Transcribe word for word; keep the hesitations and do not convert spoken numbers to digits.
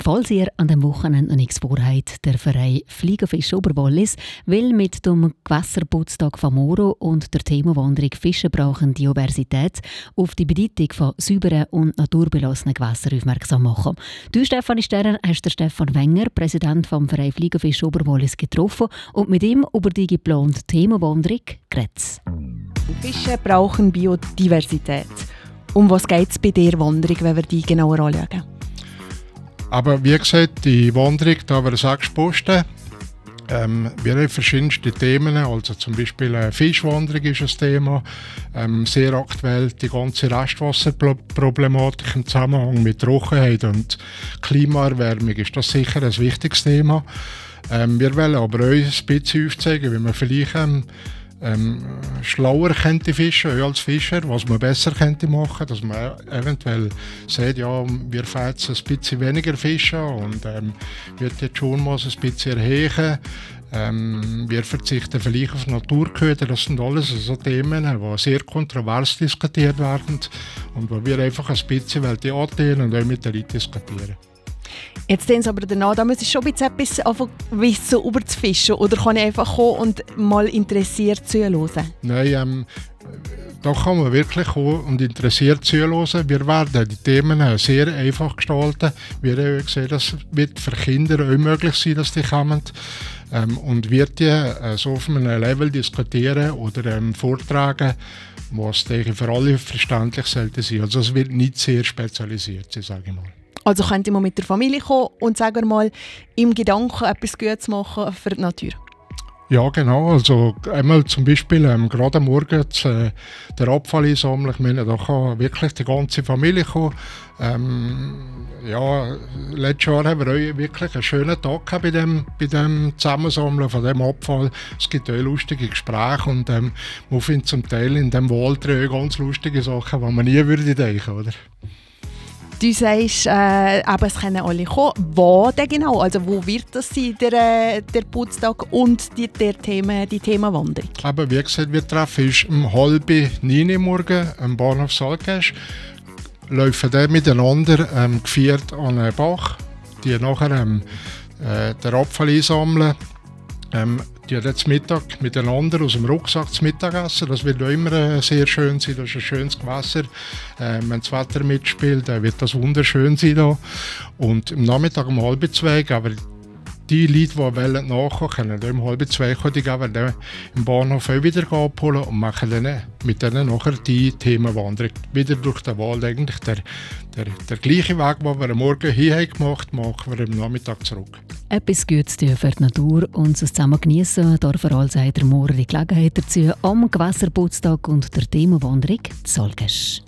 Falls ihr an dem Wochenende noch nichts vorhabt, der Verein Fliegenfisch Oberwallis will mit dem Gewässerputztag von Moro und der Themawanderung «Fische brauchen Diversität» auf die Bedeutung von sauberen und naturbelassenen Gewässern aufmerksam machen. Du, Stefanie Sterner, hast den Stefan Wenger, Präsident vom Verein Fliegenfisch Oberwallis, getroffen und mit ihm über die geplante Themawanderung geredet. Fische brauchen Biodiversität. Um was geht es bei dieser Wanderung, wenn wir die genauer anschauen? Aber wie gesagt, die Wanderung, da haben wir sechs Posten. Ähm, wir haben verschiedenste Themen, also zum Beispiel eine Fischwanderung ist ein Thema. Ähm, sehr aktuell die ganze Restwasserproblematik im Zusammenhang mit Trockenheit und Klimaerwärmung ist das sicher ein wichtiges Thema. Ähm, wir wollen aber auch ein bisschen aufzeigen, wie man vielleicht ähm, Ähm, schlauer könnte fischen als Fischer, was man besser könnte machen, dass man eventuell sagt, ja, wir fangen jetzt ein bisschen weniger fischen und ähm, wir jetzt schon mal ein bisschen erhöhen. Ähm, wir verzichten vielleicht auf Naturköder. Das sind alles so Themen, die sehr kontrovers diskutiert werden und wo wir einfach ein bisschen anziehen und auch mit den Leuten diskutieren. Jetzt sehen Sie aber danach, da muss ich schon ein bisschen etwas wissen über das Fischen, oder kann ich einfach kommen und mal interessiert zuhören? Nein, ähm, da kann man wirklich kommen und interessiert zuhören. Wir werden die Themen sehr einfach gestalten. Wir haben gesehen, das wird für Kinder auch möglich sein, dass die kommen. Ähm, und wird die äh, so auf einem Level diskutieren oder ähm, vortragen, was für alle verständlich sollte sein. Also es wird nicht sehr spezialisiert sein, sage ich mal. Also könnt ihr mal mit der Familie kommen und sagen mal, im Gedanken etwas Gutes machen für die Natur? Ja, genau. Also einmal zum Beispiel ähm, gerade am Morgen äh, der Abfall einsammeln. Ich meine, da kann wirklich die ganze Familie kommen. Ähm, ja, letztes Jahr haben wir auch wirklich einen schönen Tag gehabt bei dem, bei dem Zusammensammeln von dem Abfall. Es gibt auch lustige Gespräche und ähm, man findet zum Teil in dem Wald auch ganz lustige Sachen, die man nie würde denken, oder? Du sagst, äh, eben, es können alle kommen. Wo denn genau? Also wo wird das sein, der, der Putztag und die, der Thema, die Themawanderung? Aber wie gesagt, wir treffen uns um halb neun Uhr morgen am Bahnhof Salkesch. Laufen dann miteinander ähm, geführt an einen Bach, die nachher ähm, äh, den Abfall einsammeln. Ähm, die haben jetzt Mittag miteinander aus dem Rucksack zum Mittagessen. Das wird auch immer äh, sehr schön sein. Das ist ein schönes Gewässer. Ähm, wenn das Wetter mitspielt, dann wird das wunderschön sein da. Und am Nachmittag um halb zwei, aber die Leute, die wollen nachkommen, können um halb zwei kommen, die gehen dann im Bahnhof auch wieder abholen und machen dann mit denen nachher die Themenwanderung wieder durch den Wald. Eigentlich der, der, der gleiche Weg, den wir am Morgen hier gemacht haben, machen wir am Nachmittag zurück. Etwas Gutes tun für die Natur und es zusammen geniessen dürfen also hat er mehrere Gelegenheiten dazu am Gewässerputztag und der Themawanderung zu Salkesch.